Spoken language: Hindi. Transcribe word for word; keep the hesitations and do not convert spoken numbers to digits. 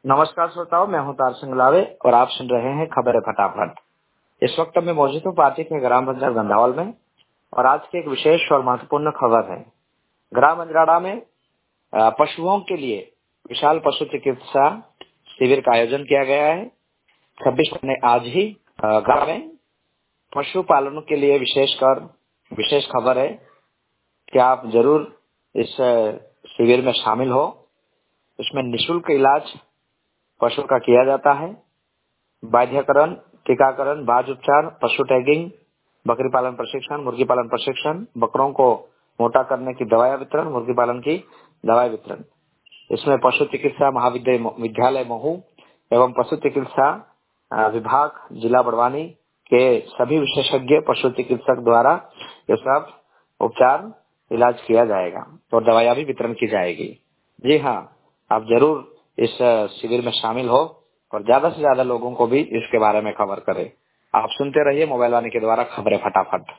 नमस्कार श्रोताओं, मैं हूं तार सिंह लावे और आप सुन रहे हैं खबरें फटाफट। इस वक्त मैं मौजूद हूं पार्टी के ग्राम पंचायत गंधावल में और आज की एक विशेष और महत्वपूर्ण खबर है। ग्राम अंजराड़ा में अ, पशुओं के लिए विशाल पशु चिकित्सा शिविर का आयोजन किया गया है। छब्बीस ने आज ही अ, गाँव में पशुपालन के लिए विशेषकर विशेष खबर है कि आप जरूर इस अ, शिविर में शामिल हो। इसमें निःशुल्क इलाज पशु का किया जाता है। बाध्यकरण, टीकाकरण, बाज उपचार, पशु टैगिंग, बकरी पालन प्रशिक्षण, मुर्गी पालन प्रशिक्षण, बकरों को मोटा करने की दवाई वितरण, मुर्गी पालन की दवाई वितरण। इसमें पशु चिकित्सा महाविद्यालय विद्यालय महू एवं पशु चिकित्सा अ, विभाग जिला बड़वानी के सभी विशेषज्ञ पशु चिकित्सक द्वारा ये सब उपचार इलाज किया जाएगा और दवाइयाँ भी वितरण की जाएगी। जी हाँ, आप जरूर इस अ, शिविर में शामिल हो और ज्यादा से ज्यादा लोगों को भी इसके बारे में खबर करें। आप सुनते रहिए मोबाइल वाणी के द्वारा खबरें फटाफट।